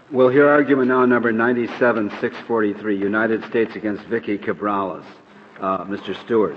We'll hear argument now number 97-643, United States against Vicky Cabrales. Mr. Stewart.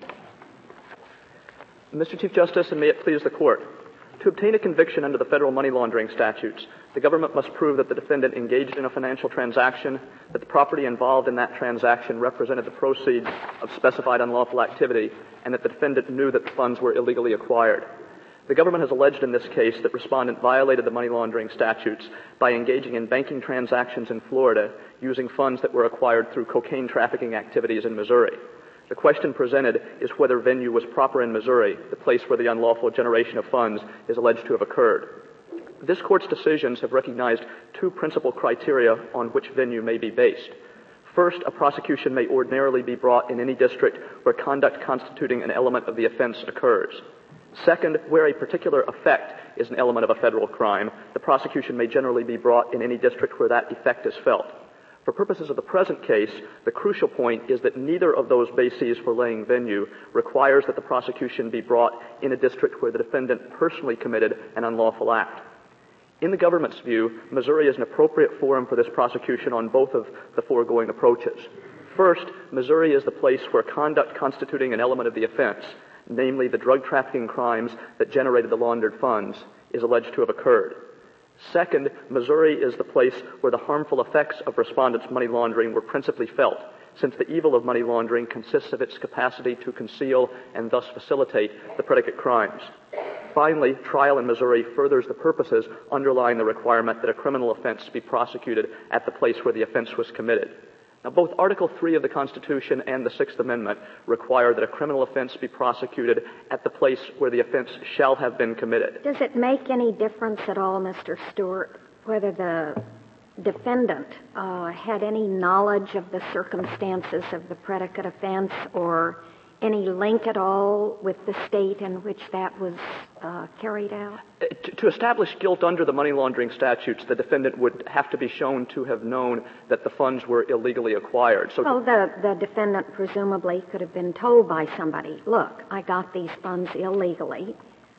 Mr. Chief Justice, and may it please the Court, to obtain a conviction under the federal money laundering statutes, the government must prove that the defendant engaged in a financial transaction, that the property involved in that transaction represented the proceeds of specified unlawful activity, and that the defendant knew that the funds were illegally acquired. The government has alleged in this case that respondent violated the money laundering statutes by engaging in banking transactions in Florida using funds that were acquired through cocaine trafficking activities in Missouri. The question presented is whether venue was proper in Missouri, the place where the unlawful generation of funds is alleged to have occurred. This Court's decisions have recognized two principal criteria on which venue may be based. First, a prosecution may ordinarily be brought in any district where conduct constituting an element of the offense occurs. Second, where a particular effect is an element of a federal crime, the prosecution may generally be brought in any district where that effect is felt. For purposes of the present case, the crucial point is that neither of those bases for laying venue requires that the prosecution be brought in a district where the defendant personally committed an unlawful act. In the government's view, Missouri is an appropriate forum for this prosecution on both of the foregoing approaches. First, Missouri is the place where conduct constituting an element of the offense, namely the drug trafficking crimes that generated the laundered funds, is alleged to have occurred. Second, Missouri is the place where the harmful effects of respondents' money laundering were principally felt, since the evil of money laundering consists of its capacity to conceal and thus facilitate the predicate crimes. Finally, trial in Missouri furthers the purposes underlying the requirement that a criminal offense be prosecuted at the place where the offense was committed. Now, both Article 3 of the Constitution and the Sixth Amendment require that a criminal offense be prosecuted at the place where the offense shall have been committed. Does it make any difference at all, Mr. Stewart, whether the defendant had any knowledge of the circumstances of the predicate offense or any link at all with the state in which that was carried out? To establish guilt under the money laundering statutes, the defendant would have to be shown to have known that the funds were illegally acquired. So the defendant presumably could have been told by somebody, look, I got these funds illegally.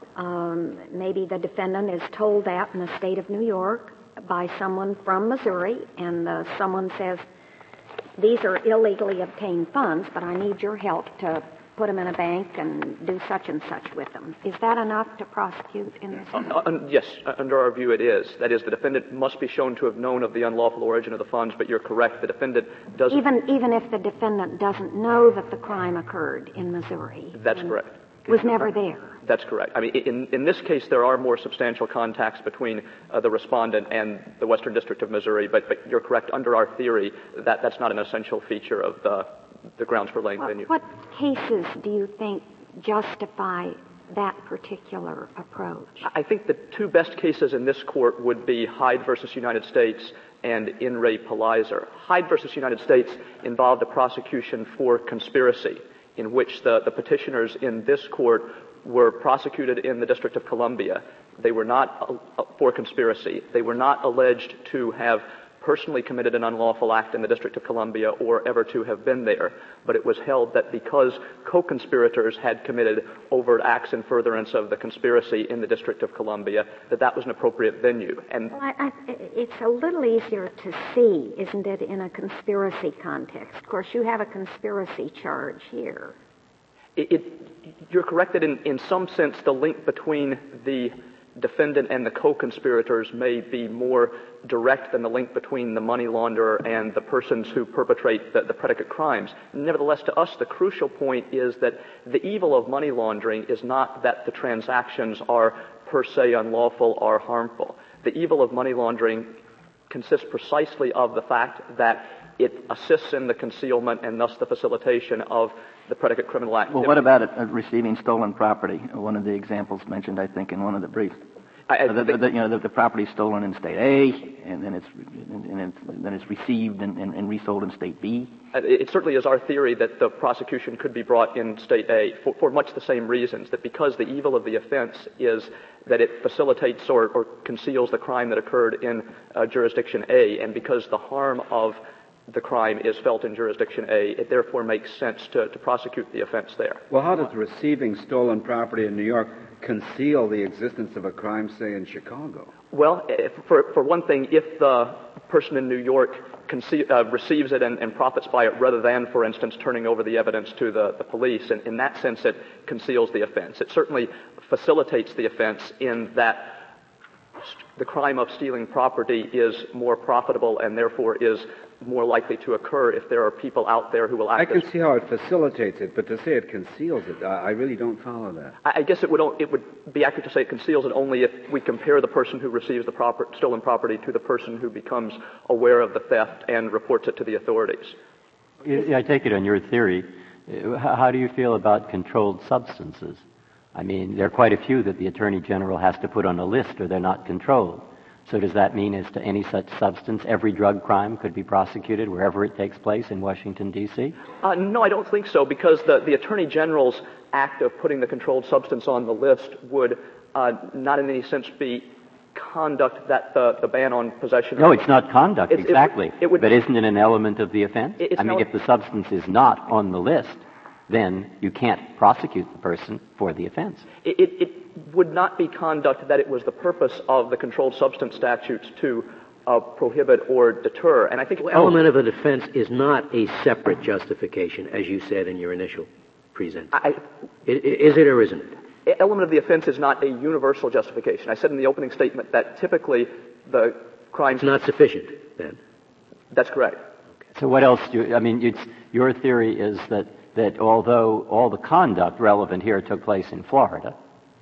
Maybe the defendant is told that in the state of New York by someone from Missouri, and someone says, these are illegally obtained funds, but I need your help to put them in a bank and do such and such with them. Is that enough to prosecute in this case? Yes, under our view it is. That is, the defendant must be shown to have known of the unlawful origin of the funds, but you're correct, the defendant doesn't... Even if the defendant doesn't know that the crime occurred in Missouri? That's correct. Was never there? That's correct. I mean, in this case, there are more substantial contacts between the respondent and the Western District of Missouri, but you're correct. Under our theory, that's not an essential feature of the grounds for laying venue. What cases do you think justify that particular approach? I think the two best cases in this court would be Hyde versus United States and In re Palizer. Hyde versus United States involved a prosecution for conspiracy, in which the petitioners in this court were prosecuted in the District of Columbia. They were not for conspiracy. They were not alleged to have personally committed an unlawful act in the District of Columbia or ever to have been there. But it was held that because co-conspirators had committed overt acts in furtherance of the conspiracy in the District of Columbia, that was an appropriate venue. And it's a little easier to see, isn't it, in a conspiracy context? Of course, you have a conspiracy charge here. You're correct that in some sense the link between the defendant and the co-conspirators may be more direct than the link between the money launderer and the persons who perpetrate the predicate crimes. Nevertheless, to us, the crucial point is that the evil of money laundering is not that the transactions are per se unlawful or harmful. The evil of money laundering consists precisely of the fact that it assists in the concealment and thus the facilitation of the predicate criminal activity. Well, what about receiving stolen property? One of the examples mentioned, I think, in one of the briefs. The property stolen in State A, and then it's received and resold in State B. It certainly is our theory that the prosecution could be brought in State A for much the same reasons, that because the evil of the offense is that it facilitates or conceals the crime that occurred in jurisdiction A, and because the harm of the crime is felt in jurisdiction A, it therefore makes sense to prosecute the offense there. Well, how does receiving stolen property in New York conceal the existence of a crime, say, in Chicago? Well, for one thing, if the person in New York receives it and profits by it rather than, for instance, turning over the evidence to the police. And in that sense, it conceals the offense. It certainly facilitates the offense in that the crime of stealing property is more profitable and therefore is more likely to occur if there are people out there who will act. I can see how it facilitates it, but to say it conceals it, I really don't follow that. I guess it would be accurate to say it conceals it only if we compare the person who receives the stolen property to the person who becomes aware of the theft and reports it to the authorities. I take it on your theory. How do you feel about controlled substances? I mean, there are quite a few that the Attorney General has to put on a list or they're not controlled. So does that mean as to any such substance, every drug crime could be prosecuted wherever it takes place in Washington, D.C.? No, I don't think so, because the Attorney General's act of putting the controlled substance on the list would not in any sense be conduct that the ban on possession... No, it's not conduct, exactly. But isn't it an element of the offense? I mean, if the substance is not on the list, then you can't prosecute the person for the offense. It would not be conduct that it was the purpose of the controlled substance statutes to prohibit or deter. And I think... The element of a defense is not a separate justification, as you said in your initial present. Is it or isn't it? Element of the offense is not a universal justification. I said in the opening statement that typically the crimes... It's not sufficient, then. That's correct. Okay. So what else your theory is that although all the conduct relevant here took place in Florida,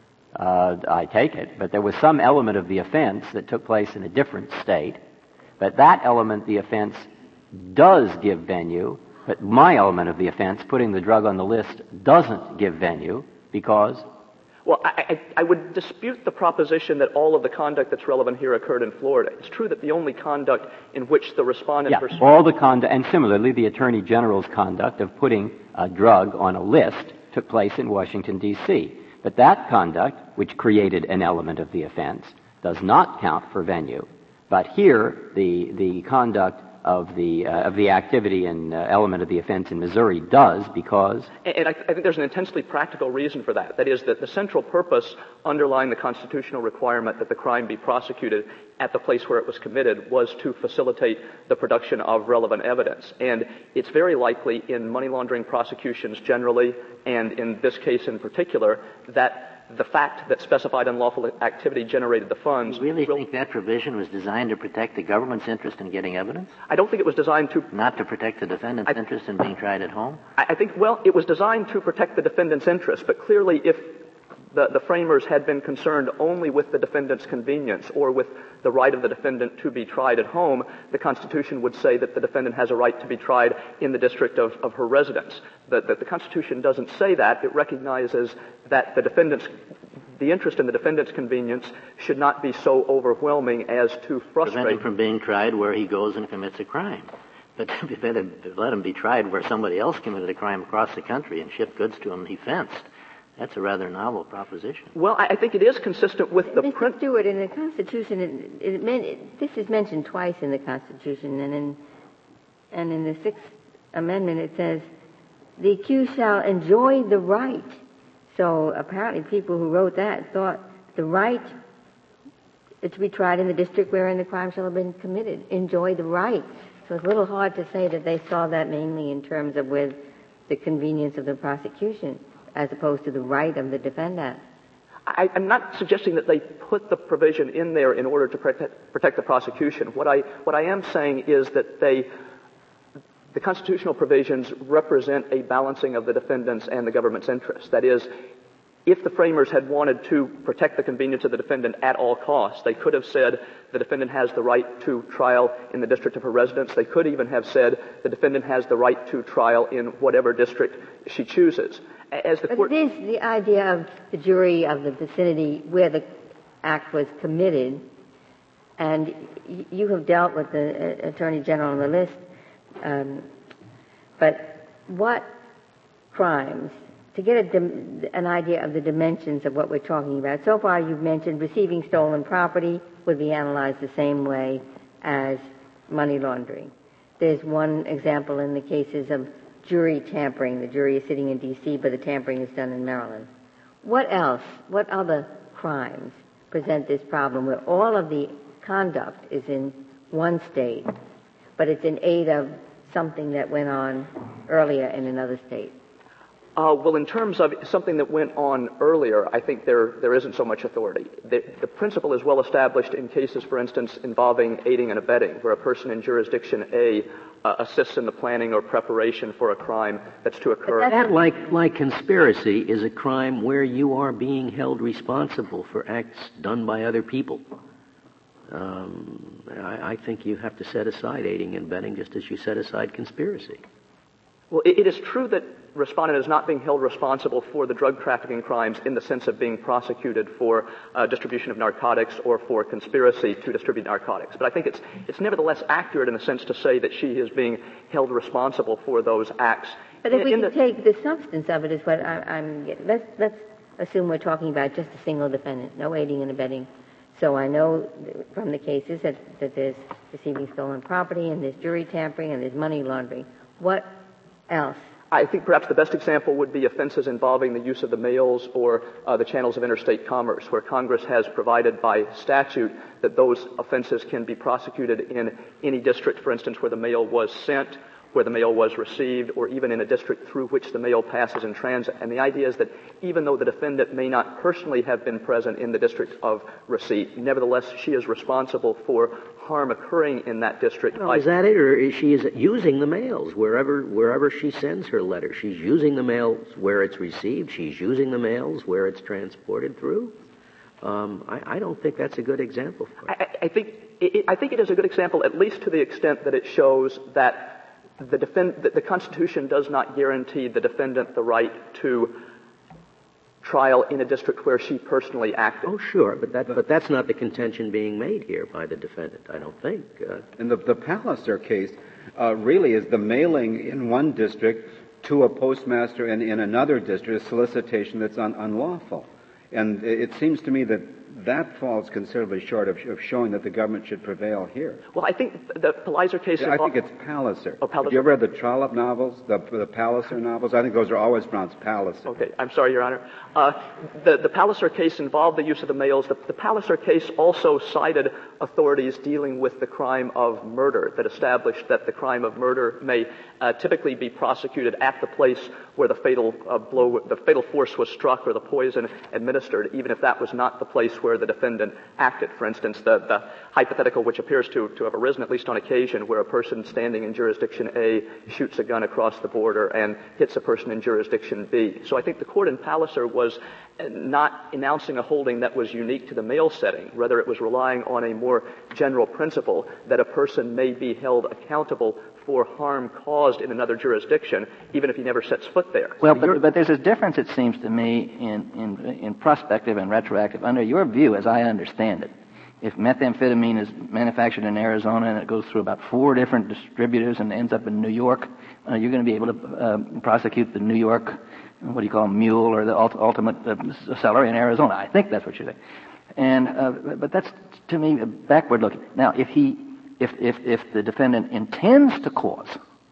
I take it, but there was some element of the offense that took place in a different state, but that element of the offense does give venue, but my element of the offense, putting the drug on the list, doesn't give venue because... Well, I would dispute the proposition that all of the conduct that's relevant here occurred in Florida. It's true that the only conduct in which the respondent... Yeah, all the conduct, and similarly, the Attorney General's conduct of putting a drug on a list took place in Washington, D.C., but that conduct, which created an element of the offense, does not count for venue. But here, the conduct of the activity and element of the offense in Missouri does because... And I think there's an intensely practical reason for that. That is that the central purpose underlying the constitutional requirement that the crime be prosecuted at the place where it was committed was to facilitate the production of relevant evidence. And it's very likely in money laundering prosecutions generally, and in this case in particular, that the fact that specified unlawful activity generated the funds... You really think that provision was designed to protect the government's interest in getting evidence? I don't think it was designed to... Not to protect the defendant's interest in being tried at home? I think, well, it was designed to protect the defendant's interest, but clearly if the framers had been concerned only with the defendant's convenience or with the right of the defendant to be tried at home, the Constitution would say that the defendant has a right to be tried in the district of her residence. That the Constitution doesn't say that. It recognizes that the interest in the defendant's convenience should not be so overwhelming as to frustrate... Prevent him from being tried where he goes and commits a crime. But let him be tried where somebody else committed a crime across the country and shipped goods to him and he fenced. That's a rather novel proposition. Well, I think it is consistent with the... Mr. Stewart, in the Constitution, this is mentioned twice in the Constitution, and in the Sixth Amendment it says, the accused shall enjoy the right. So apparently people who wrote that thought the right to be tried in the district wherein the crime shall have been committed. Enjoy the right. So it's a little hard to say that they saw that mainly in terms of with the convenience of the prosecution, as opposed to the right of the defendant. I'm not suggesting that they put the provision in there in order to protect the prosecution. What I am saying is that the constitutional provisions represent a balancing of the defendant's and the government's interests. That is, if the framers had wanted to protect the convenience of the defendant at all costs, they could have said the defendant has the right to trial in the district of her residence. They could even have said the defendant has the right to trial in whatever district she chooses. But it is the idea of the jury of the vicinity where the act was committed, and you have dealt with the Attorney General on the list, but what crimes, to get an idea of the dimensions of what we're talking about, so far you've mentioned receiving stolen property would be analyzed the same way as money laundering. There's one example in the cases of jury tampering. The jury is sitting in D.C., but the tampering is done in Maryland. What else? What other crimes present this problem where all of the conduct is in one state, but it's in aid of something that went on earlier in another state? Well, in terms of something that went on earlier, I think there isn't so much authority. The principle is well established in cases, for instance, involving aiding and abetting, where a person in jurisdiction A assists in the planning or preparation for a crime that's to occur. But that, like conspiracy, is a crime where you are being held responsible for acts done by other people. I think you have to set aside aiding and abetting just as you set aside conspiracy. Well, it is true that respondent is not being held responsible for the drug trafficking crimes in the sense of being prosecuted for distribution of narcotics or for conspiracy to distribute narcotics. But I think it's nevertheless accurate in a sense to say that she is being held responsible for those acts. But if we can take the substance of it is what I'm getting. Let's assume we're talking about just a single defendant, no aiding and abetting. So I know from the cases that there's receiving stolen property and there's jury tampering and there's money laundering. What else? I think perhaps the best example would be offenses involving the use of the mails or the channels of interstate commerce, where Congress has provided by statute that those offenses can be prosecuted in any district, for instance, where the mail was sent, where the mail was received, or even in a district through which the mail passes in transit. And the idea is that even though the defendant may not personally have been present in the district of receipt, nevertheless she is responsible for harm occurring in that district. Well, is that it, or is she using the mails wherever she sends her letter? She's using the mails where it's received. She's using the mails where it's transported through. I don't think that's a good example for it. I think it is a good example, at least to the extent that it shows that the Constitution does not guarantee the defendant the right to trial in a district where she personally acted. Oh, sure, but that's not the contention being made here by the defendant, I don't think. And the Palliser case really is the mailing in one district to a postmaster in another district, a solicitation that's unlawful. And it seems to me that falls considerably short of showing that the government should prevail here. Well, I think the Palliser case... I think it's Palliser. Oh, Palliser. Have you ever read the Trollope novels, the Palliser novels? I think those are always pronounced Palliser. Okay, I'm sorry, Your Honor. The Palliser case involved the use of the mails. The Palliser case also cited authorities dealing with the crime of murder that established that the crime of murder may typically be prosecuted at the place where the fatal force was struck or the poison administered, even if that was not the place where the defendant acted. For instance, the hypothetical which appears to have arisen, at least on occasion, where a person standing in jurisdiction A shoots a gun across the border and hits a person in jurisdiction B. So I think the court in Palliser was not announcing a holding that was unique to the mail setting. Rather, it was relying on a more general principle that a person may be held accountable for harm caused in another jurisdiction, even if he never sets foot there. Well, but there's a difference, it seems to me, in prospective and retroactive. Under your view, as I understand it, if methamphetamine is manufactured in Arizona and it goes through about 4 different distributors and ends up in New York, you're going to be able to prosecute the New York, what do you call them, mule or the ultimate seller in Arizona. I think that's what you're saying. And but that's, to me, backward looking. Now, if the defendant intends to cause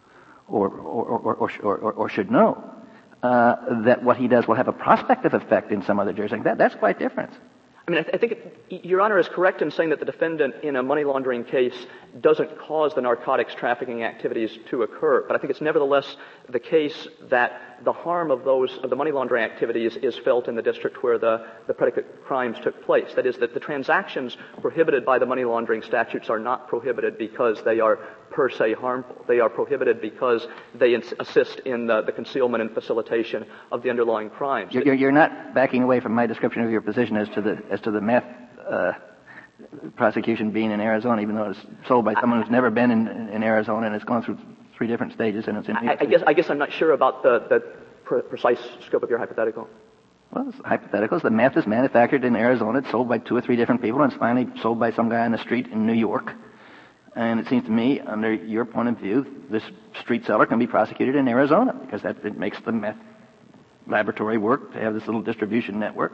or should know that what he does will have a prospective effect in some other jurisdiction, that's quite different. I mean, I think Your Honor is correct in saying that the defendant in a money laundering case doesn't cause the narcotics trafficking activities to occur. But I think it's nevertheless the case that the harm of the money laundering activities is felt in the district where the predicate crimes took place. That is, that the transactions prohibited by the money laundering statutes are not prohibited because they are per se harmful. They are prohibited because they assist in the concealment and facilitation of the underlying crimes. You're not backing away from my description of your position as to the meth prosecution being in Arizona, even though it's sold by someone who's never been in Arizona and it's gone through 3 different stages and it's in I guess I'm not sure about the precise scope of your hypothetical. Well, it's hypotheticals. The meth is manufactured in Arizona. It's sold by 2 or 3 different people, and it's finally sold by some guy on the street in New York. And it seems to me, under your point of view, this street seller can be prosecuted in Arizona because it makes the meth laboratory work to have this little distribution network.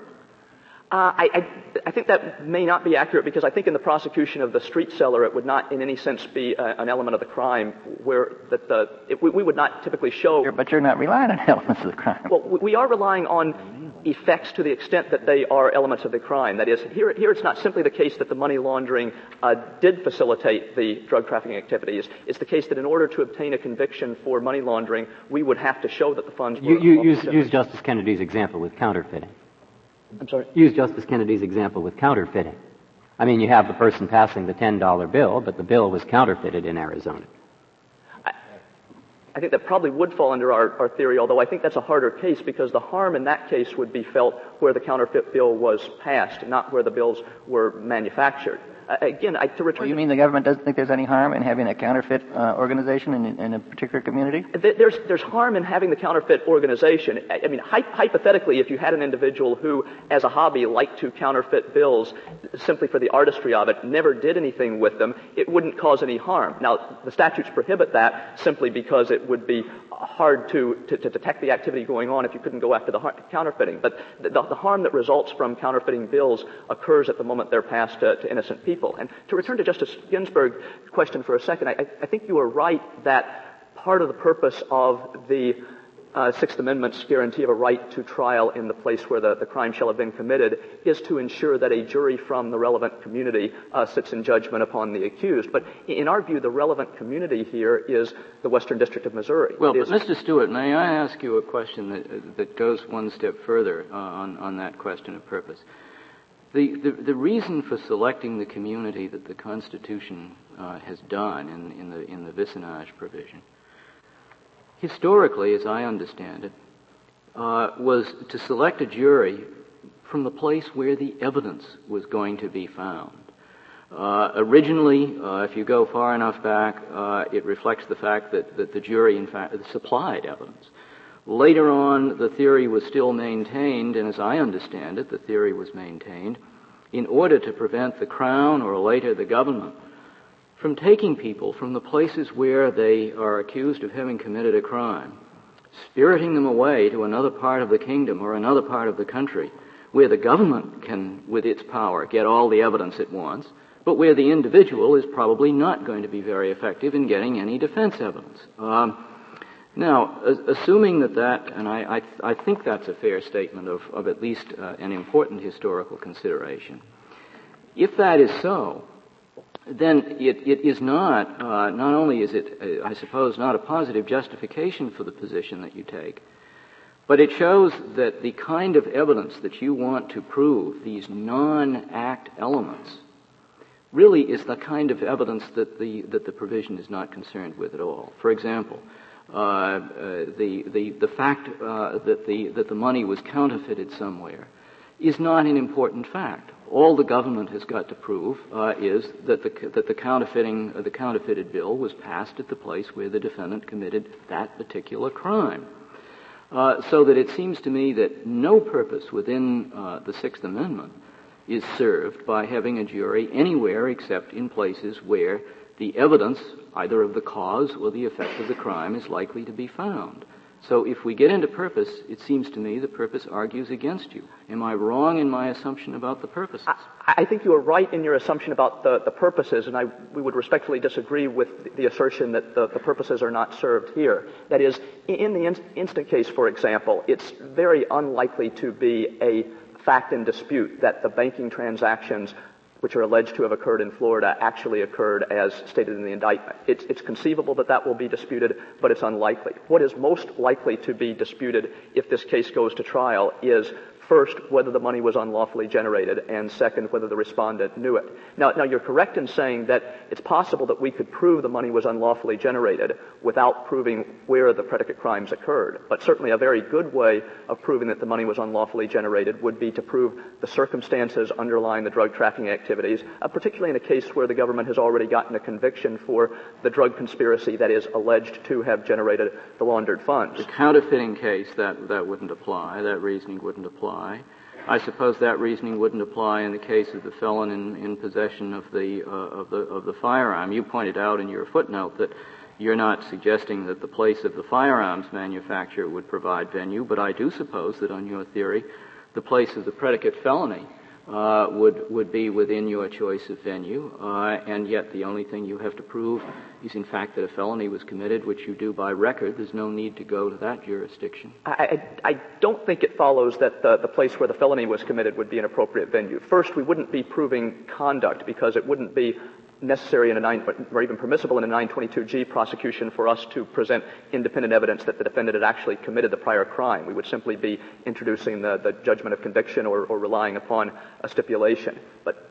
I think that may not be accurate because I think in the prosecution of the street seller it would not in any sense be an element of the crime where we would not typically show... But you're not relying on elements of the crime. Well, we are relying on effects to the extent that they are elements of the crime. That is, here it's not simply the case that the money laundering did facilitate the drug trafficking activities. It's the case that in order to obtain a conviction for money laundering, we would have to show that the funds were... Use Justice Kennedy's example with counterfeiting. I'm sorry? Use Justice Kennedy's example with counterfeiting. I mean, you have the person passing the $10 bill, but the bill was counterfeited in Arizona. I think that probably would fall under our theory, although I think that's a harder case because the harm in that case would be felt where the counterfeit bill was passed, not where the bills were manufactured. Again, to return... Well, you mean the government doesn't think there's any harm in having a counterfeit organization in a particular community? There's harm in having the counterfeit organization. I mean, hypothetically, if you had an individual who, as a hobby, liked to counterfeit bills simply for the artistry of it, never did anything with them, it wouldn't cause any harm. Now, the statutes prohibit that simply because it would be hard to detect the activity going on if you couldn't go after the counterfeiting. But the harm that results from counterfeiting bills occurs at the moment they're passed to innocent people. And to return to Justice Ginsburg's question for a second, I think you are right that part of the purpose of the Sixth Amendment's guarantee of a right to trial in the place where the crime shall have been committed is to ensure that a jury from the relevant community sits in judgment upon the accused. But in our view, the relevant community here is the Western District of Missouri. Well, but Mr. Stewart, may I ask you a question that goes one step further on that question of purpose? The reason for selecting the community that the Constitution has done in the vicinage provision, historically, as I understand it, was to select a jury from the place where the evidence was going to be found. Originally, if you go far enough back, it reflects the fact that the jury, in fact, supplied evidence. Later on, the theory was still maintained, and as I understand it, the theory was maintained in order to prevent the Crown or later the government from taking people from the places where they are accused of having committed a crime, spiriting them away to another part of the kingdom or another part of the country where the government can, with its power, get all the evidence it wants, but where the individual is probably not going to be very effective in getting any defense evidence. Now, assuming that, and I think that's a fair statement of at least an important historical consideration, if that is so, then it is not only is it, I suppose, not a positive justification for the position that you take, but it shows that the kind of evidence that you want to prove, these non-act elements, really is the kind of evidence that the provision is not concerned with at all. For example, the fact that the money was counterfeited somewhere is not an important fact. All the government has got to prove is that the counterfeited bill was passed at the place where the defendant committed that particular crime. So that it seems to me that no purpose within the Sixth Amendment is served by having a jury anywhere except in places where the evidence, either of the cause or the effect of the crime, is likely to be found. So if we get into purpose, it seems to me the purpose argues against you. Am I wrong in my assumption about the purposes? I think you are right in your assumption about the purposes, and we would respectfully disagree with the assertion that the purposes are not served here. That is, in the instant case, for example, it's very unlikely to be a fact in dispute that the banking transactions which are alleged to have occurred in Florida actually occurred as stated in the indictment. It's conceivable that will be disputed, but it's unlikely. What is most likely to be disputed if this case goes to trial is, first, whether the money was unlawfully generated, and second, whether the respondent knew it. Now you're correct in saying that it's possible that we could prove the money was unlawfully generated without proving where the predicate crimes occurred. But certainly a very good way of proving that the money was unlawfully generated would be to prove the circumstances underlying the drug trafficking activities, particularly in a case where the government has already gotten a conviction for the drug conspiracy that is alleged to have generated the laundered funds. The counterfeiting case, that wouldn't apply. That reasoning wouldn't apply. I suppose that reasoning wouldn't apply in the case of the felon in possession of the firearm. You pointed out in your footnote that you're not suggesting that the place of the firearms manufacturer would provide venue, but I do suppose that on your theory, the place of the predicate felony would be within your choice of venue, and yet the only thing you have to prove is, in fact, that a felony was committed, which you do by record. There's no need to go to that jurisdiction. I don't think it follows that the place where the felony was committed would be an appropriate venue. First, we wouldn't be proving conduct because it wouldn't be necessary or even permissible in a 922G prosecution for us to present independent evidence that the defendant had actually committed the prior crime. We would simply be introducing the judgment of conviction or relying upon a stipulation. But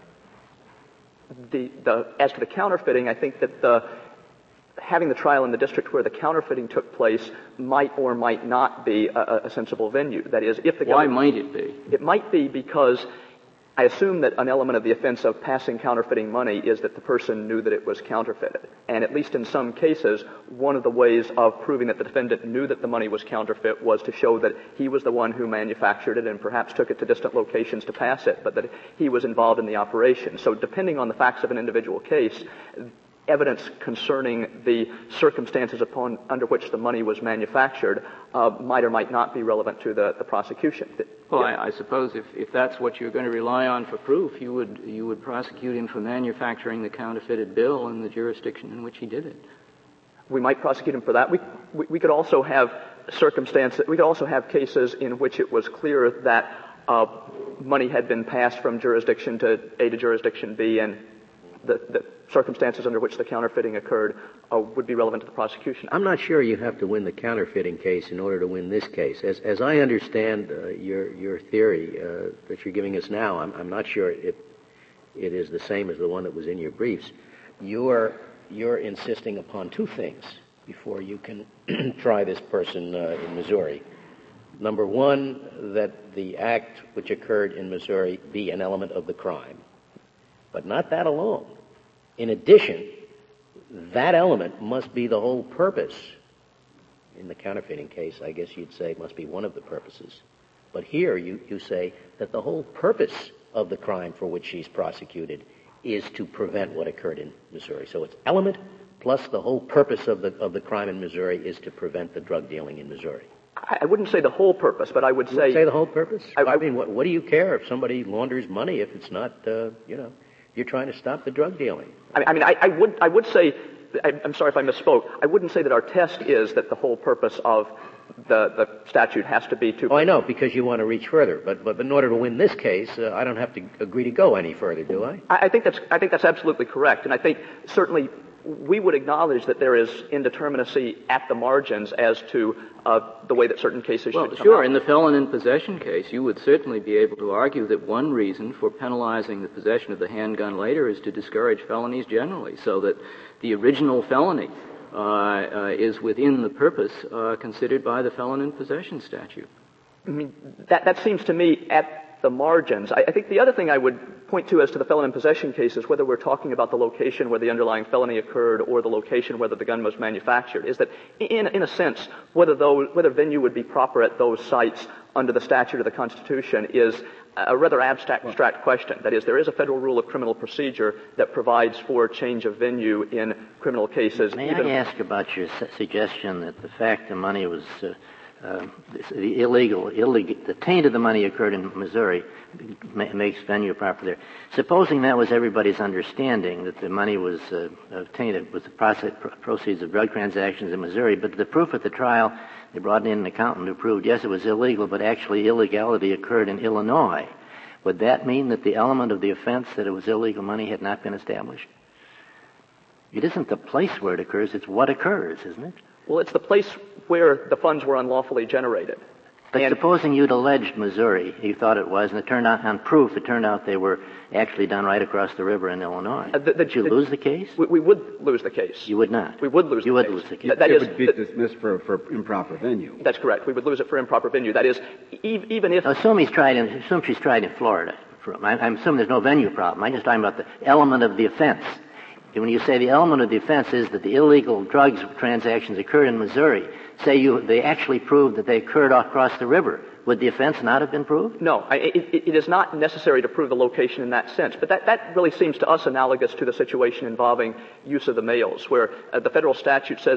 as to the counterfeiting, I think that having the trial in the district where the counterfeiting took place might or might not be a sensible venue. That is, if the Why might it be? It might be because I assume that an element of the offense of passing counterfeiting money is that the person knew that it was counterfeited. And at least in some cases, one of the ways of proving that the defendant knew that the money was counterfeit was to show that he was the one who manufactured it and perhaps took it to distant locations to pass it, but that he was involved in the operation. So depending on the facts of an individual case, evidence concerning the circumstances under which the money was manufactured might or might not be relevant to the prosecution. Well, I suppose if that's what you're going to rely on for proof, you would prosecute him for manufacturing the counterfeited bill in the jurisdiction in which he did it. We might prosecute him for that. We could also have circumstances. We could also have cases in which it was clear that money had been passed from jurisdiction A to jurisdiction B, and the circumstances under which the counterfeiting occurred would be relevant to the prosecution. I'm not sure you have to win the counterfeiting case in order to win this case. As I understand your theory that you're giving us now, I'm not sure it is the same as the one that was in your briefs. You're insisting upon two things before you can try this person in Missouri. Number one, that the act which occurred in Missouri be an element of the crime. But not that alone. In addition, that element must be the whole purpose. In the counterfeiting case, I guess you'd say it must be one of the purposes. But here you say that the whole purpose of the crime for which she's prosecuted is to prevent what occurred in Missouri. So it's element plus the whole purpose of the crime in Missouri is to prevent the drug dealing in Missouri. I wouldn't say the whole purpose, but I would say... You say the whole purpose? I mean, what do you care if somebody launders money if it's not, you're trying to stop the drug dealing? I would say, I'm sorry if I misspoke, I wouldn't say that our test is that the whole purpose of the statute has to be to... Oh, I know, because you want to reach further. But in order to win this case, I don't have to agree to go any further, do I? I think that's absolutely correct. And I think certainly we would acknowledge that there is indeterminacy at the margins as to the way that certain cases should come sure. out. In the felon in possession case, you would certainly be able to argue that one reason for penalizing the possession of the handgun later is to discourage felonies generally, so that the original felony is within the purpose considered by the felon in possession statute. I mean, that seems to me at the margins. I think the other thing I would point to as to the felon in possession case is whether we're talking about the location where the underlying felony occurred or the location where the gun was manufactured, is that in a sense, whether venue would be proper at those sites under the statute of the Constitution is a rather abstract question. That is, there is a federal rule of criminal procedure that provides for change of venue in criminal cases. May I ask about your suggestion that the fact the money was the taint of the money occurred in Missouri makes venue proper there. Supposing that was everybody's understanding, that the money was tainted with the proceeds of drug transactions in Missouri, but the proof at the trial, they brought in an accountant who proved, yes, it was illegal, but actually illegality occurred in Illinois. Would that mean that the element of the offense, that it was illegal money, had not been established? It isn't the place where it occurs, it's what occurs, isn't it? Well, it's the place where the funds were unlawfully generated. But supposing you'd alleged Missouri, you thought it was, and it turned out on proof, it turned out they were actually done right across the river in Illinois. Would you lose the case? We would lose the case. You would not? We would lose the case. You would lose the case. It would be dismissed for improper venue. That's correct. We would lose it for improper venue. That is, even if... Assume she's tried in Florida. I'm assuming there's no venue problem. I'm just talking about the element of the offense. When you say the element of the offense is that the illegal drugs transactions occurred in Missouri, say they actually proved that they occurred across the river, would the offense not have been proved? No. It is not necessary to prove the location in that sense. But that really seems to us analogous to the situation involving use of the mails, where the federal statute says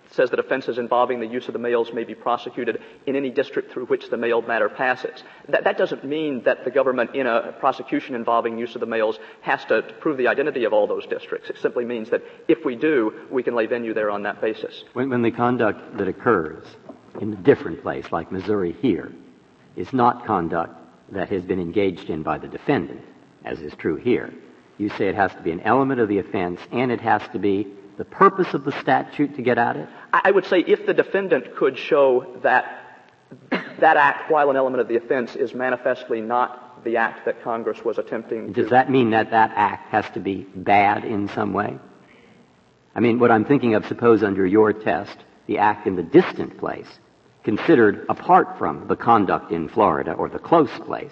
says that offenses involving the use of the mails may be prosecuted in any district through which the mailed matter passes. That doesn't mean that the government in a prosecution involving use of the mails has to prove the identity of all those districts. It simply means that if we do, we can lay venue there on that basis. When the conduct that occurs in a different place, like Missouri here, is not conduct that has been engaged in by the defendant, as is true here, you say it has to be an element of the offense and it has to be the purpose of the statute to get at it? I would say if the defendant could show that that act, while an element of the offense, is manifestly not the act that Congress was attempting to... Does that mean that that act has to be bad in some way? I mean, what I'm thinking of, suppose under your test, the act in the distant place, considered apart from the conduct in Florida or the close place,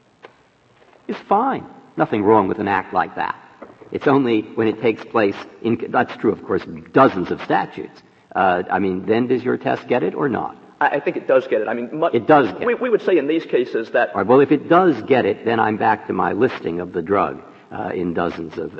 is fine. Nothing wrong with an act like that. It's only when it takes place that's true, of course, dozens of statutes. Then does your test get it or not? I think it does get it. It does get it. We would say in these cases that... All right, well, if it does get it, then I'm back to my listing of the drug in dozens of,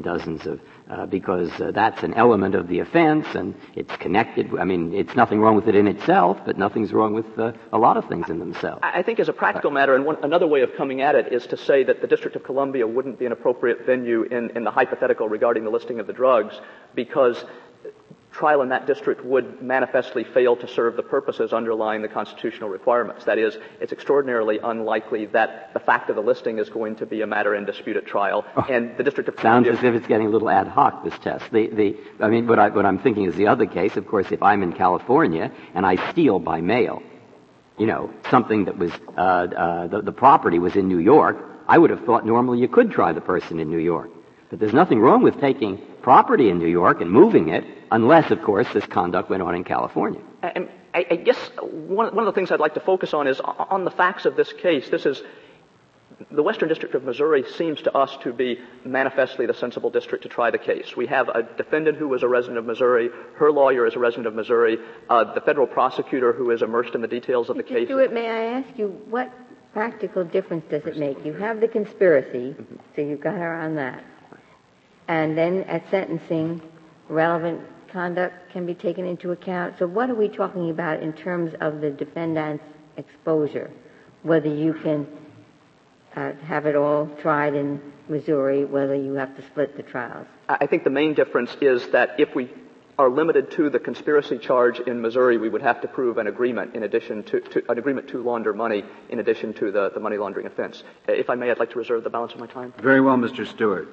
because that's an element of the offense and it's connected. It's nothing wrong with it in itself, but nothing's wrong with a lot of things in themselves. I think as a practical matter, and another way of coming at it is to say that the District of Columbia wouldn't be an appropriate venue in the hypothetical regarding the listing of the drugs, because trial in that district would manifestly fail to serve the purposes underlying the constitutional requirements. That is, it's extraordinarily unlikely that the fact of the listing is going to be a matter in dispute at trial. And the District of Columbia... Sounds as if it's getting a little ad hoc, this test. What I'm thinking is the other case. Of course, if I'm in California and I steal by mail, something that was, the property was in New York, I would have thought normally you could try the person in New York. But there's nothing wrong with taking property in New York and moving it, unless, of course, this conduct went on in California. And I guess one of the things I'd like to focus on is on the facts of this case. The Western District of Missouri seems to us to be manifestly the sensible district to try the case. We have a defendant who was a resident of Missouri. Her lawyer is a resident of Missouri. The federal prosecutor who is immersed in the details of the case. Stuart, may I ask you, what practical difference does it make? You have the conspiracy, so you've got her on that. And then at sentencing, relevant conduct can be taken into account. So what are we talking about in terms of the defendant's exposure? Whether you can have it all tried in Missouri, whether you have to split the trials? I think the main difference is that if we are limited to the conspiracy charge in Missouri, we would have to prove an agreement in addition to an agreement to launder money in addition to the money laundering offense. If I may, I'd like to reserve the balance of my time. Very well, Mr. Stewart.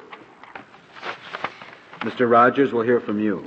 Mr. Rogers, we'll hear from you.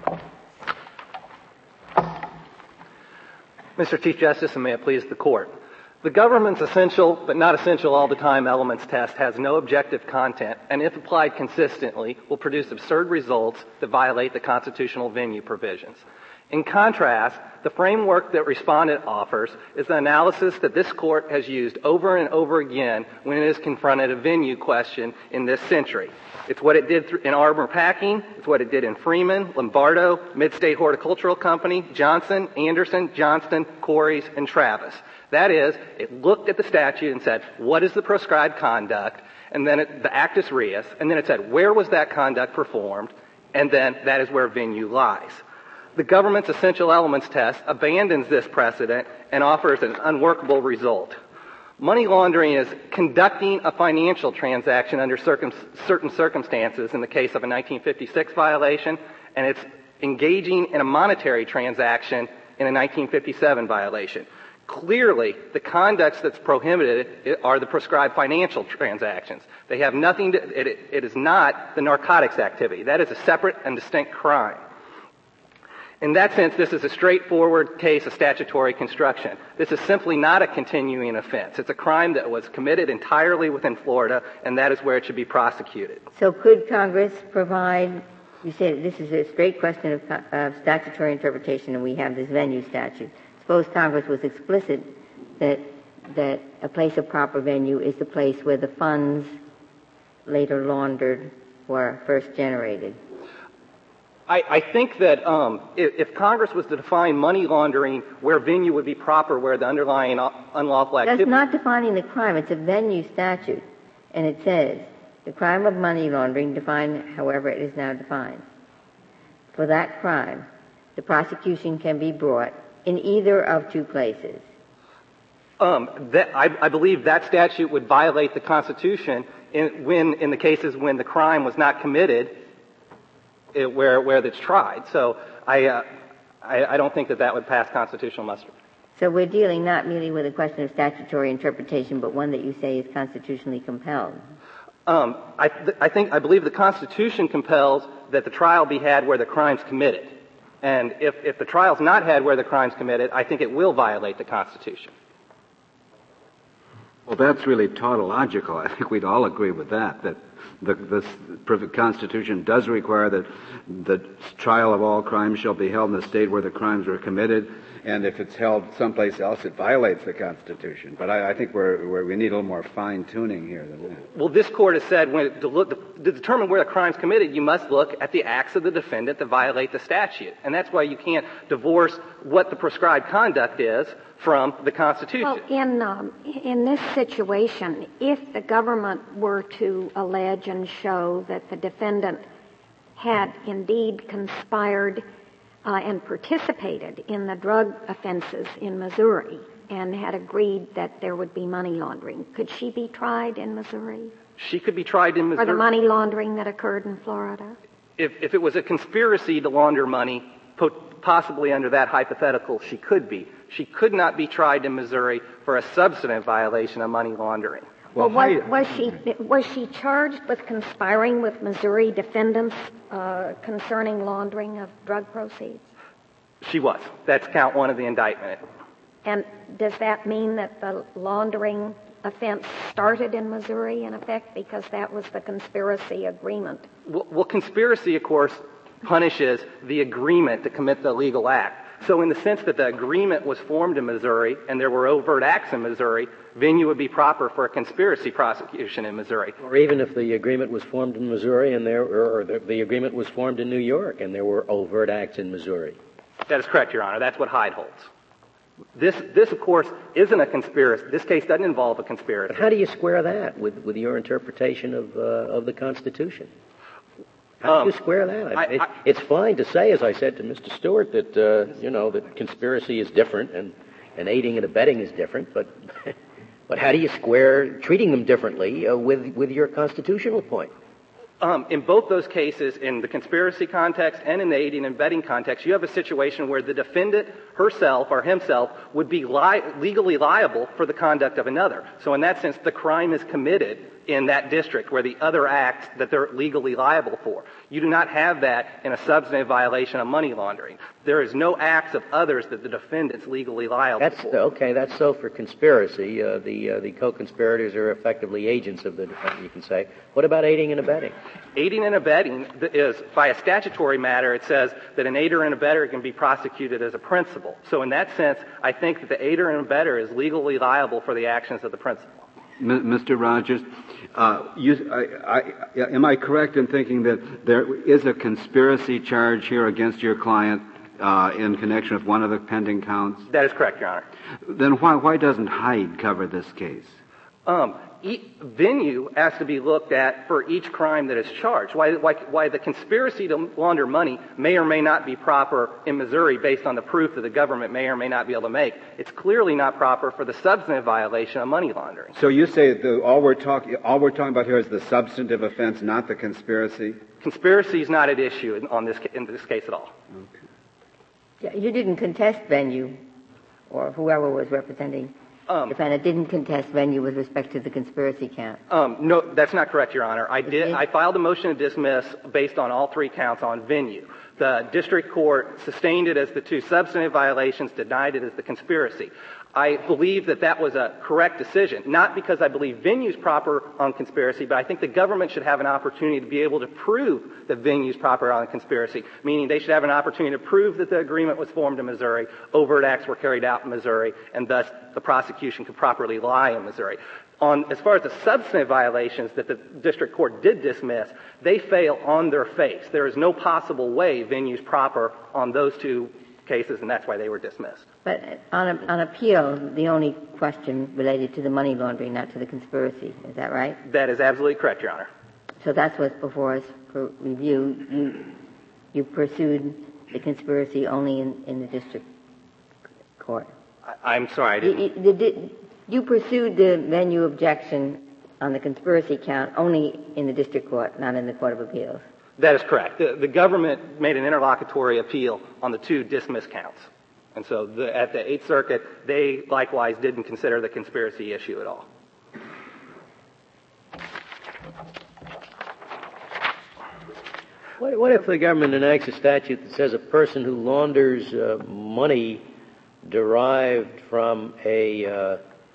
Mr. Chief Justice, and may it please the Court. The government's essential, but not essential all the time elements test has no objective content, and if applied consistently, will produce absurd results that violate the constitutional venue provisions. In contrast, the framework that respondent offers is the analysis that this Court has used over and over again when it has confronted a venue question in this century. It's what it did in Arbor Packing, it's what it did in Freeman, Lombardo, Mid-State Horticultural Company, Johnson, Anderson, Johnston, Corey's, and Travis. That is, it looked at the statute and said, what is the prescribed conduct? And then the actus reus, and then it said, where was that conduct performed? And then that is where venue lies. The government's essential elements test abandons this precedent and offers an unworkable result. Money laundering is conducting a financial transaction under certain circumstances in the case of a 1956 violation, and it's engaging in a monetary transaction in a 1957 violation. Clearly, the conducts that's prohibited are the prescribed financial transactions. They have nothing it is not the narcotics activity. That is a separate and distinct crime. In that sense, this is a straightforward case of statutory construction. This is simply not a continuing offense. It's a crime that was committed entirely within Florida, and that is where it should be prosecuted. So could Congress provide, you say this is a straight question of statutory interpretation, and we have this venue statute. Suppose Congress was explicit that a place of proper venue is the place where the funds later laundered were first generated. I think that if Congress was to define money laundering where venue would be proper, where the underlying unlawful activity... That's not defining the crime. It's a venue statute. And it says, the crime of money laundering, defined however it is now defined. For that crime, the prosecution can be brought in either of two places? I believe that statute would violate the Constitution in the cases when the crime was not committed, where it's tried. So I don't think that would pass constitutional muster. So we're dealing not merely with a question of statutory interpretation, but one that you say is constitutionally compelled. I believe the Constitution compels that the trial be had where the crime's committed. And if the trial's not had where the crime's committed, I think it will violate the Constitution. Well, that's really tautological. I think we'd all agree with that the Constitution does require that the trial of all crimes shall be held in the state where the crimes were committed, and if it's held someplace else, it violates the Constitution. But I think we need a little more fine-tuning here than that. Well, this Court has said to determine where the crime's committed, you must look at the acts of the defendant that violate the statute. And that's why you can't divorce what the prescribed conduct is from the Constitution. Well, in this situation, if the government were to allege and show that the defendant had indeed conspired and participated in the drug offenses in Missouri and had agreed that there would be money laundering, could she be tried in Missouri? She could be tried in Missouri. For the money laundering that occurred in Florida? If it was a conspiracy to launder money, possibly under that hypothetical, she could be. She could not be tried in Missouri for a substantive violation of money laundering. Well, was she charged with conspiring with Missouri defendants concerning laundering of drug proceeds? She was. That's count one of the indictment. And does that mean that the laundering offense started in Missouri, in effect, because that was the conspiracy agreement? Well, conspiracy, of course, punishes the agreement to commit the illegal act. So in the sense that the agreement was formed in Missouri and there were overt acts in Missouri, venue would be proper for a conspiracy prosecution in Missouri. Or even if the agreement was formed in Missouri and the agreement was formed in New York and there were overt acts in Missouri. That is correct, Your Honor. That's what Hyde holds. This, of course, isn't a conspiracy. This case doesn't involve a conspiracy. But how do you square that with your interpretation of the Constitution? How do you square that? It's fine to say, as I said to Mr. Stewart, that that conspiracy is different and aiding and abetting is different, but how do you square treating them differently with your constitutional point? In both those cases, in the conspiracy context and in the aiding and abetting context, you have a situation where the defendant herself or himself would be legally liable for the conduct of another. So in that sense, the crime is committed in that district where the other acts that they're legally liable for. You do not have that in a substantive violation of money laundering. There is no acts of others that the defendant's legally liable for. Okay, that's so for conspiracy. The co-conspirators are effectively agents of the defendant, you can say. What about aiding and abetting? Aiding and abetting is, by a statutory matter, it says that an aider and abetter can be prosecuted as a principal. So in that sense, I think that the aider and abetter is legally liable for the actions of the principal. Mr. Rogers, am I correct in thinking that there is a conspiracy charge here against your client in connection with one of the pending counts? That is correct, Your Honor. Then why doesn't Hyde cover this case? Venue has to be looked at for each crime that is charged. Why the conspiracy to launder money may or may not be proper in Missouri based on the proof that the government may or may not be able to make. It's clearly not proper for the substantive violation of money laundering. So you say all we're talking about here is the substantive offense, not the conspiracy? Conspiracy is not at issue in this case at all. Okay. You didn't contest venue, or whoever was representing defendant didn't contest venue with respect to the conspiracy count. No, that's not correct, Your Honor. I filed a motion to dismiss based on all three counts on venue. The district court sustained it as the two substantive violations, denied it as the conspiracy. I believe that was a correct decision, not because I believe venue is proper on conspiracy, but I think the government should have an opportunity to be able to prove that venue is proper on conspiracy, meaning they should have an opportunity to prove that the agreement was formed in Missouri, overt acts were carried out in Missouri, and thus the prosecution could properly lie in Missouri. As far as the substantive violations that the district court did dismiss, they fail on their face. There is no possible way venue is proper on those two cases, and that's why they were dismissed. But on appeal, the only question related to the money laundering, not to the conspiracy. Is that right? That is absolutely correct, Your Honor. So that's what's before us for review. You pursued the conspiracy only in the district court? I'm sorry, I didn't. You pursued the venue objection on the conspiracy count only in the district court, not in the Court of Appeals. That is correct. The government made an interlocutory appeal on the 2 dismissed counts. And so at the Eighth Circuit, they likewise didn't consider the conspiracy issue at all. What if the government enacts a statute that says a person who launders money derived from a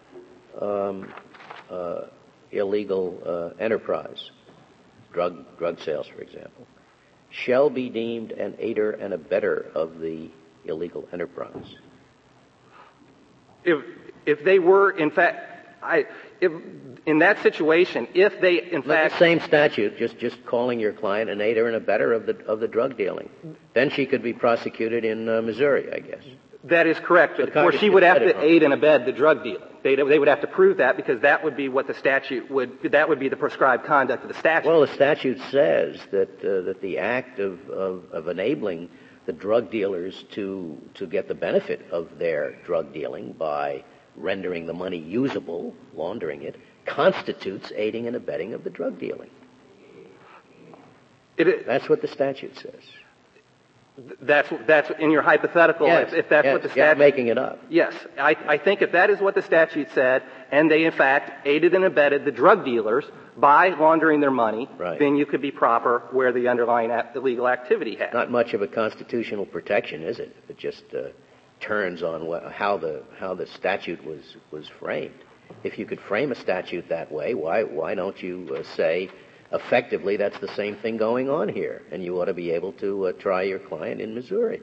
illegal enterprise, drug sales, for example, shall be deemed an aider and abettor of the illegal enterprise? If they were, in fact, in that situation, if they, in fact... The same statute, just calling your client an aider and abettor of the drug dealing. Then she could be prosecuted in Missouri, I guess. That is correct. But of course, she would have to aid and abet the drug dealing. They would have to prove that because that would be what the statute that would be the prescribed conduct of the statute. Well, the statute says that the act of enabling the drug dealers to get the benefit of their drug dealing by rendering the money usable, laundering it, constitutes aiding and abetting of the drug dealing. That's what the statute says. That's in your hypothetical. Yes, if that's what the statute. Yeah, making it up. Yes, I think if that is what the statute said, and they in fact aided and abetted the drug dealers by laundering their money, right, then you could be proper where the underlying illegal activity happened. Not much of a constitutional protection, is it? It just turns on how the statute was framed. If you could frame a statute that way, why don't you say effectively that's the same thing going on here, and you ought to be able to try your client in Missouri?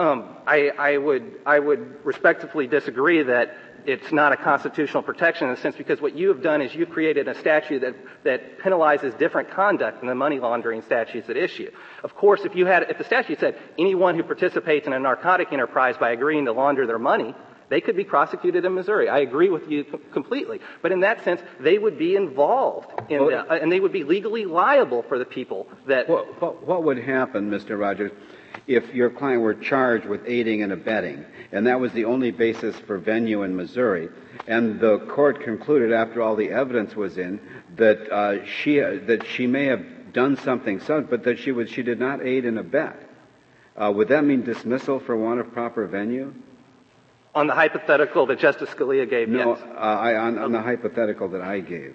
I would respectfully disagree that it's not a constitutional protection in a sense, because what you have done is you've created a statute that penalizes different conduct than the money laundering statutes at issue. Of course, if the statute said anyone who participates in a narcotic enterprise by agreeing to launder their money, they could be prosecuted in Missouri. I agree with you completely. But in that sense, they would be involved and they would be legally liable for the people that... What would happen, Mr. Rogers, if your client were charged with aiding and abetting, and that was the only basis for venue in Missouri, and the court concluded after all the evidence was in that she may have done something, but that she did not aid and abet? Would that mean dismissal for want of proper venue? On the hypothetical that Justice Scalia gave, no, yes. On the hypothetical that I gave.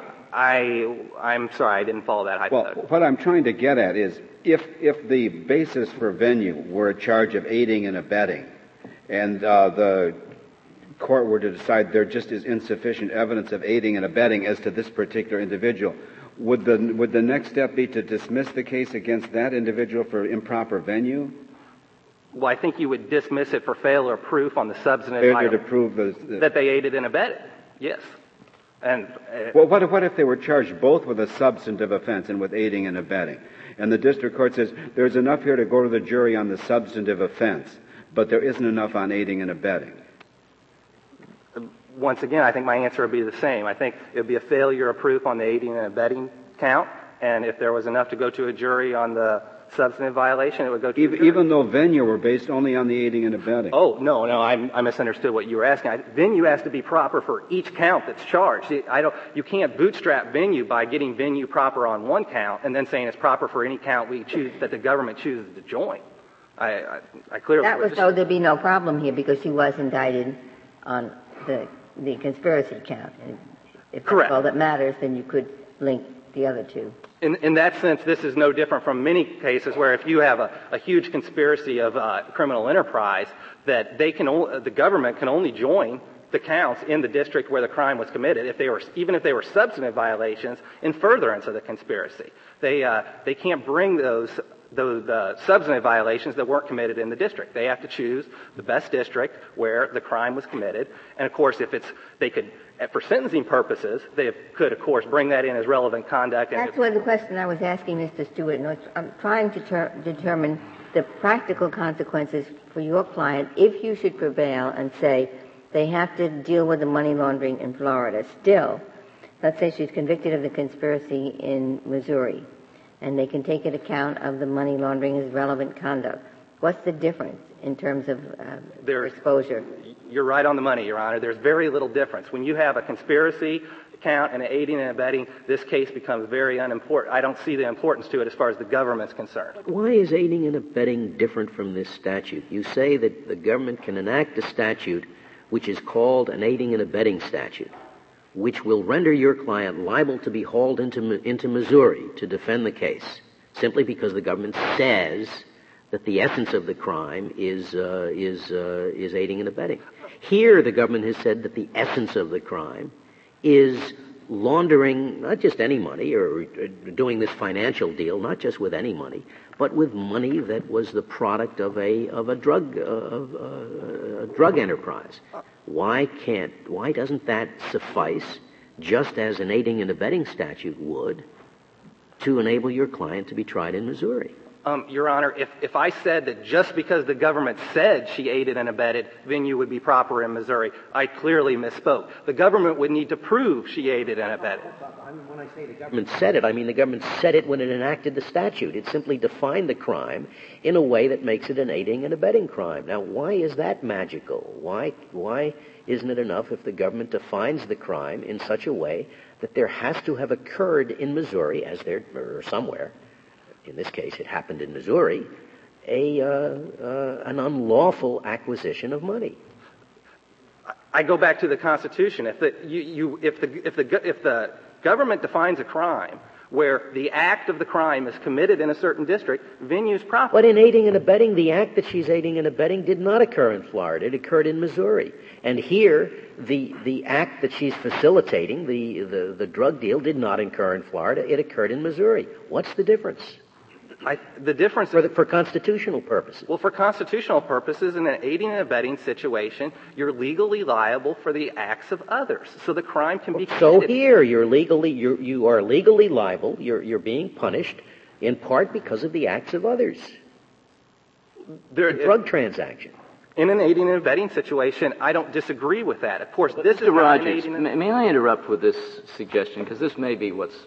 I'm sorry, I didn't follow that hypothetical. Well, what I'm trying to get at is if the basis for venue were a charge of aiding and abetting, and the court were to decide there just is insufficient evidence of aiding and abetting as to this particular individual, would the next step be to dismiss the case against that individual for improper venue? Well, I think you would dismiss it for failure of proof on the substantive failure to prove that they aided and abetted. Yes. And well, what if they were charged both with a substantive offense and with aiding and abetting? And the district court says there's enough here to go to the jury on the substantive offense, but there isn't enough on aiding and abetting. Once again, I think my answer would be the same. I think it would be a failure of proof on the aiding and abetting count, and if there was enough to go to a jury on the substantive violation, it would go to a jury. Even though venue were based only on the aiding and abetting. Oh, no, I misunderstood what you were asking. Venue has to be proper for each count that's charged. You can't bootstrap venue by getting venue proper on one count and then saying it's proper for any count that the government chooses to join. I clearly... That was so there'd be no problem here because he was indicted on the conspiracy count. If correct. That's all that matters, then you could link the other two. In that sense, this is no different from many cases where if you have a huge conspiracy of criminal enterprise, that the government can only join the counts in the district where the crime was committed, even if they were substantive violations, in furtherance of the conspiracy. They can't bring those substantive violations that weren't committed in the district. They have to choose the best district where the crime was committed. And of course, for sentencing purposes, they could, of course, bring that in as relevant conduct. That's what the question I was asking Mr. Stewart. I'm trying to determine the practical consequences for your client if you should prevail and say they have to deal with the money laundering in Florida. Still, let's say she's convicted of the conspiracy in Missouri, and they can take into account of the money laundering as relevant conduct. What's the difference in terms of exposure? You're right on the money, Your Honor. There's very little difference. When you have a conspiracy count and an aiding and abetting, this case becomes very unimportant. I don't see the importance to it as far as the government's concerned. Why is aiding and abetting different from this statute? You say that the government can enact a statute which is called an aiding and abetting statute, which will render your client liable to be hauled into Missouri to defend the case, simply because the government says that the essence of the crime is aiding and abetting. Here, the government has said that the essence of the crime is laundering not just any money or doing this financial deal, not just with any money, but with money that was the product of a drug enterprise. Why doesn't that suffice, just as an aiding and abetting statute would, to enable your client to be tried in Missouri? Your Honor, if I said that just because the government said she aided and abetted, venue would be proper in Missouri, I clearly misspoke. The government would need to prove she aided and abetted. When I say the government said it, I mean the government said it when it enacted the statute. It simply defined the crime in a way that makes it an aiding and abetting crime. Now, why is that magical? Why isn't it enough if the government defines the crime in such a way that there has to have occurred in Missouri, or somewhere, in this case it happened in Missouri, an unlawful acquisition of money? I go back to the Constitution. If the government defines a crime where the act of the crime is committed in a certain district, venue's proper. But in aiding and abetting, the act that she's aiding and abetting did not occur in Florida. It occurred in Missouri. And here, the act that she's facilitating, the drug deal, did not occur in Florida. It occurred in Missouri. What's the difference? The difference for constitutional purposes. Well, for constitutional purposes, in an aiding and abetting situation, you're legally liable for the acts of others. So the crime can be committed. So here, you are legally liable. You're being punished in part because of the acts of others. The drug transaction. In an aiding and abetting situation, I don't disagree with that. Of course, this is not an aiding and abetting. May I interrupt with this suggestion, because this may be what's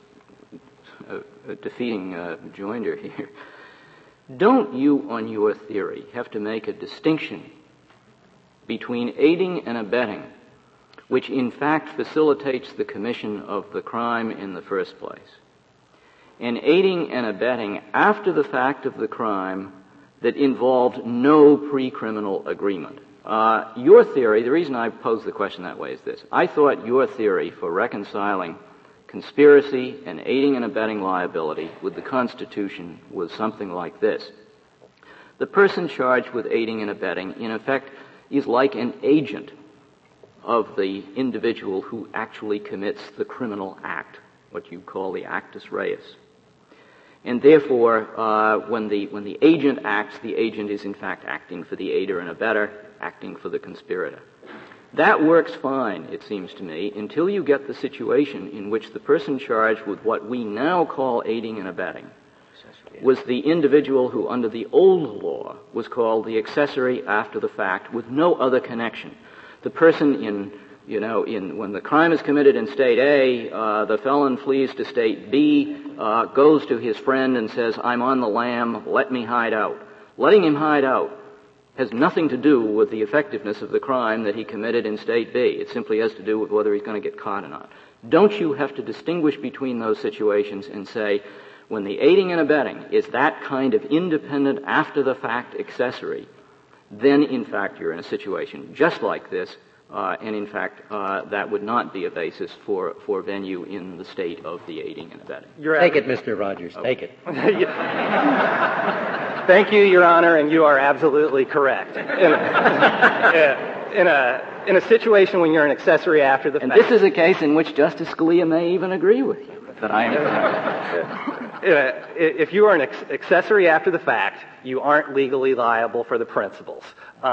defeating Joinder here. Don't you, on your theory, have to make a distinction between aiding and abetting, which in fact facilitates the commission of the crime in the first place, and aiding and abetting after the fact of the crime that involved no pre-criminal agreement? Your theory, the reason I pose the question that way is this. I thought your theory for reconciling conspiracy and aiding and abetting liability with the Constitution was something like this. The person charged with aiding and abetting, in effect, is like an agent of the individual who actually commits the criminal act, what you call the actus reus. And therefore, when the agent acts, the agent is in fact acting for the aider and abetter, acting for the conspirator. That works fine, it seems to me, until you get the situation in which the person charged with what we now call aiding and abetting was the individual who, under the old law, was called the accessory after the fact with no other connection. The person when the crime is committed in State A, the felon flees to State B, goes to his friend and says, "I'm on the lam, let me hide out." Letting him hide out has nothing to do with the effectiveness of the crime that he committed in State B. It simply has to do with whether he's going to get caught or not. Don't you have to distinguish between those situations and say, when the aiding and abetting is that kind of independent, after-the-fact accessory, then, in fact, you're in a situation just like this, and, in fact, that would not be a basis for venue in the state of the aiding and abetting. Take it, Mr. Rogers. Take it. Thank you, Your Honor, and you are absolutely correct. In a situation when you're an accessory after the fact. And this is a case in which Justice Scalia may even agree with you that I am correct. If you are an accessory after the fact, you aren't legally liable for the principles.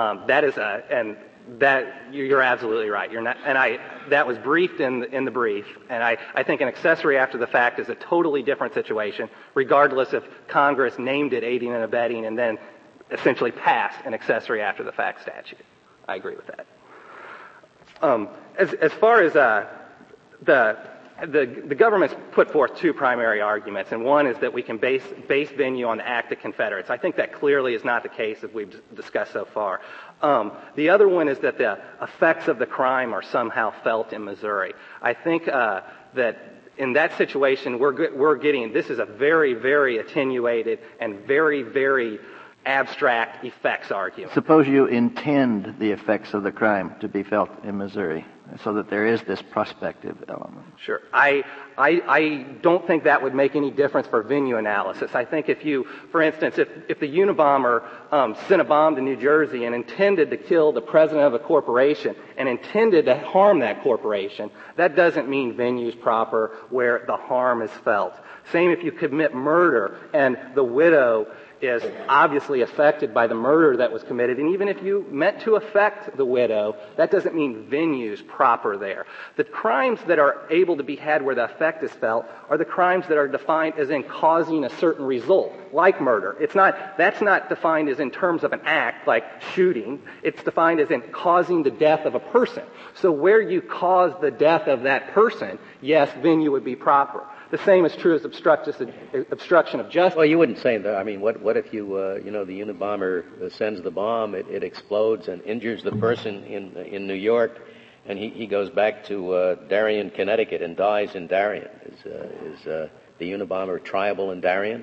You're absolutely right. You're not, that was briefed in the brief, and I think an accessory after the fact is a totally different situation, regardless if Congress named it aiding and abetting and then essentially passed an accessory after the fact statute. I agree with that. As far as the The government's put forth two primary arguments, and one is that we can base venue on the Act of Confederates. I think that clearly is not the case as we've discussed so far. The other one is that the effects of the crime are somehow felt in Missouri. I think that in that situation, we're getting, this is a very, very attenuated and very, very abstract effects argument. Suppose you intend the effects of the crime to be felt in Missouri, so that there is this prospective element. Sure. I don't think that would make any difference for venue analysis. I think if you, for instance, if the Unabomber sent a bomb to New Jersey and intended to kill the president of a corporation and intended to harm that corporation, that doesn't mean venue's proper where the harm is felt. Same if you commit murder and the widow is obviously affected by the murder that was committed, and even if you meant to affect the widow, that doesn't mean venue's proper there. The crimes that are able to be had where the effect is felt are the crimes that are defined as in causing a certain result, like murder. That's not defined as in terms of an act, like shooting. It's defined as in causing the death of a person. So where you cause the death of that person, yes, venue would be proper. The same is true as obstruction of justice. Well, you wouldn't say that. I mean, what if the Unabomber sends the bomb, it explodes and injures the person in New York, and he goes back to Darien, Connecticut, and dies in Darien? Is the Unabomber triable in Darien?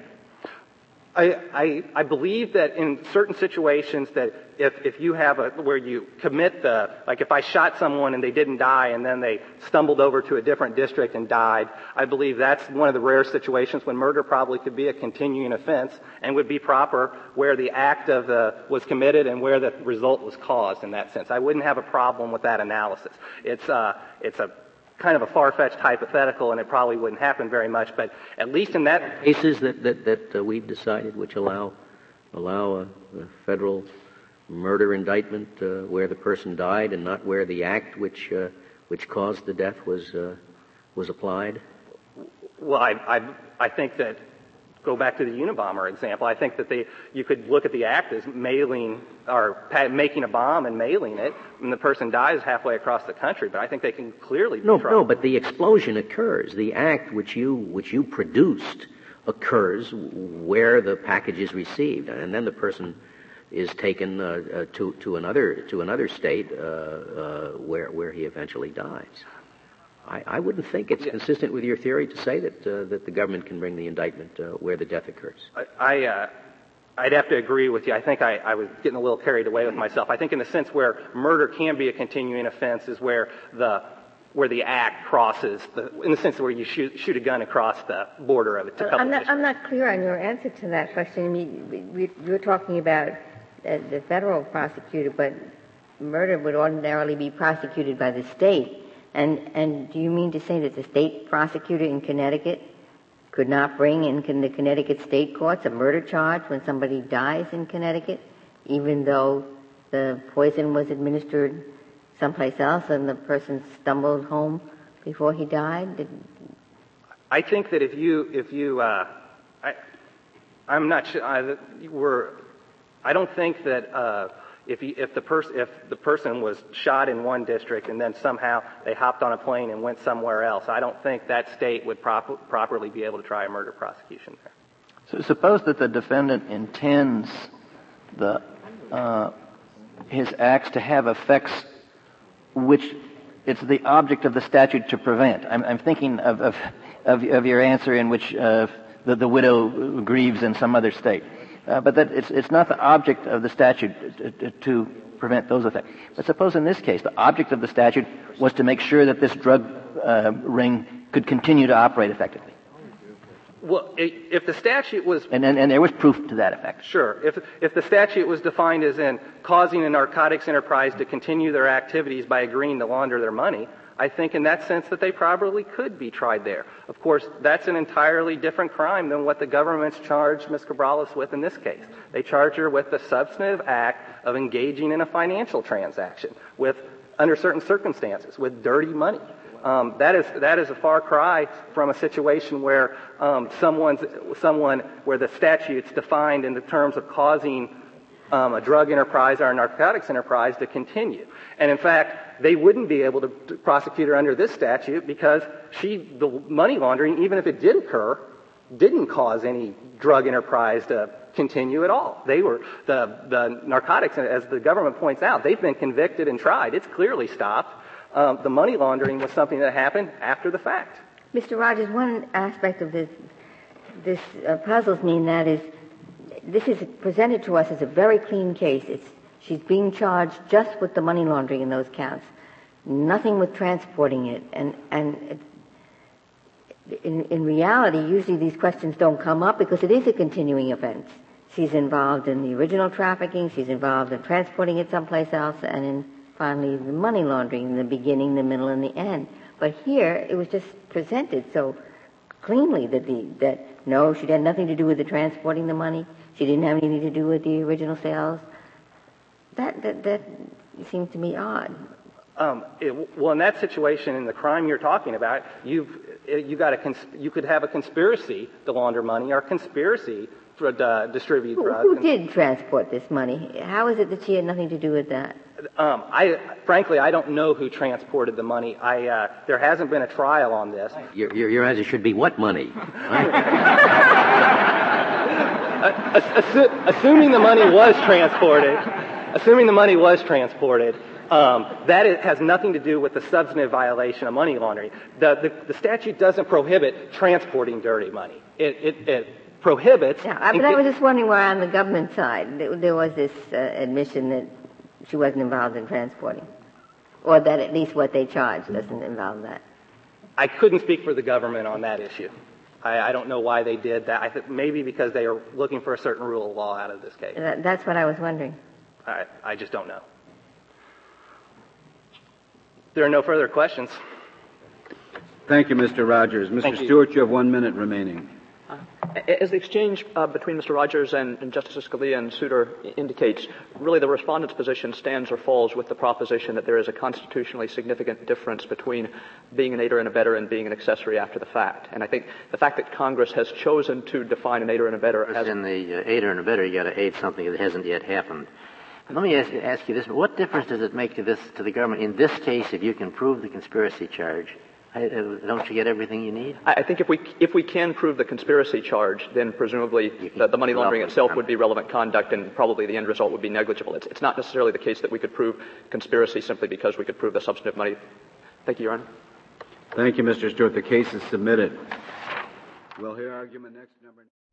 I believe that in certain situations that if you have where you commit like if I shot someone and they didn't die and then they stumbled over to a different district and died, I believe that's one of the rare situations when murder probably could be a continuing offense and would be proper where the act was committed and where the result was caused in that sense. I wouldn't have a problem with that analysis. It's a kind of a far-fetched hypothetical, and it probably wouldn't happen very much, but at least in that... Cases that we've decided which allow a federal murder indictment where the person died and not where the act which caused the death was applied? Well, I think that, go back to the Unabomber example, I think that you could look at the act as mailing or making a bomb and mailing it, and the person dies halfway across the country, but I think they can clearly be tried. No, but the explosion occurs. The act which you produced occurs where the package is received, and then the person is taken to another state where he eventually dies. I wouldn't think it's consistent with your theory to say that the government can bring the indictment where the death occurs. I'd have to agree with you. I think I was getting a little carried away with myself. I think in the sense where murder can be a continuing offense is where the act crosses, in the sense where you shoot a gun across the border of it. I'm not clear on your answer to that question. I mean, you're talking about the federal prosecutor, but murder would ordinarily be prosecuted by the state. And do you mean to say that the state prosecutor in Connecticut could not bring in the Connecticut state courts a murder charge when somebody dies in Connecticut, even though the poison was administered someplace else and the person stumbled home before he died? I think that I'm not sure. I don't think that if the person was shot in one district and then somehow they hopped on a plane and went somewhere else, I don't think that state would properly be able to try a murder prosecution there. So suppose that the defendant intends his acts to have effects which it's the object of the statute to prevent. I'm thinking of your answer in which the widow grieves in some other state. But that it's not the object of the statute to prevent those effects. But suppose in this case the object of the statute was to make sure that this drug ring could continue to operate effectively. Well, if the statute was... And there was proof to that effect. Sure. If the statute was defined as in causing a narcotics enterprise to continue their activities by agreeing to launder their money, I think in that sense that they probably could be tried there. Of course, that's an entirely different crime than what the government's charged Ms. Cabrales with in this case. They charge her with the substantive act of engaging in a financial transaction under certain circumstances, with dirty money. That is a far cry from a situation where someone where the statute's defined in the terms of causing a drug enterprise or a narcotics enterprise to continue. And in fact, they wouldn't be able to prosecute her under this statute because the money laundering, even if it did occur, didn't cause any drug enterprise to continue at all. They were, the narcotics, as the government points out, they've been convicted and tried. It's clearly stopped. The money laundering was something that happened after the fact. Mr. Rogers, one aspect of this puzzles me, and that is, this is presented to us as a very clean case. She's being charged just with the money laundering in those counts, nothing with transporting it. And in reality, usually these questions don't come up because it is a continuing offense. She's involved in the original trafficking, she's involved in transporting it someplace else, and in finally the money laundering in the beginning, the middle, and the end. But here, it was just presented so cleanly that no, she had nothing to do with the transporting the money. She didn't have anything to do with the original sales. That seems to me odd. Well, in that situation, in the crime you're talking about, you could have a conspiracy to launder money or a conspiracy to distribute drugs. Who did transport this money? How is it that she had nothing to do with that? Frankly, I don't know who transported the money. There hasn't been a trial on this. Your answer should be what money? Assuming the money was transported, that has nothing to do with the substantive violation of money laundering. The statute doesn't prohibit transporting dirty money. It prohibits. Yeah, but I was just wondering why on the government side there was this admission that she wasn't involved in transporting, or that at least what they charged doesn't involve that. I couldn't speak for the government on that issue. I don't know why they did that. I think maybe because they are looking for a certain rule of law out of this case. That's what I was wondering. I just don't know. There are no further questions. Thank you, Mr. Rogers. Mr. Stewart, you have 1 minute remaining. As the exchange between Mr. Rogers and Justices Scalia and Souter indicates, really the respondent's position stands or falls with the proposition that there is a constitutionally significant difference between being an aider and abettor and being an accessory after the fact. And I think the fact that Congress has chosen to define an aider and abettor as... In the aider and abettor, you got to aid something that hasn't yet happened. Let me ask you this. What difference does it make to the government in this case if you can prove the conspiracy charge? Don't you get everything you need? I think if we can prove the conspiracy charge, then presumably the money laundering itself would be relevant conduct, and probably the end result would be negligible. It's not necessarily the case that we could prove conspiracy simply because we could prove the substantive money. Thank you, Your Honor. Thank you, Mr. Stewart. The case is submitted. We'll hear argument next.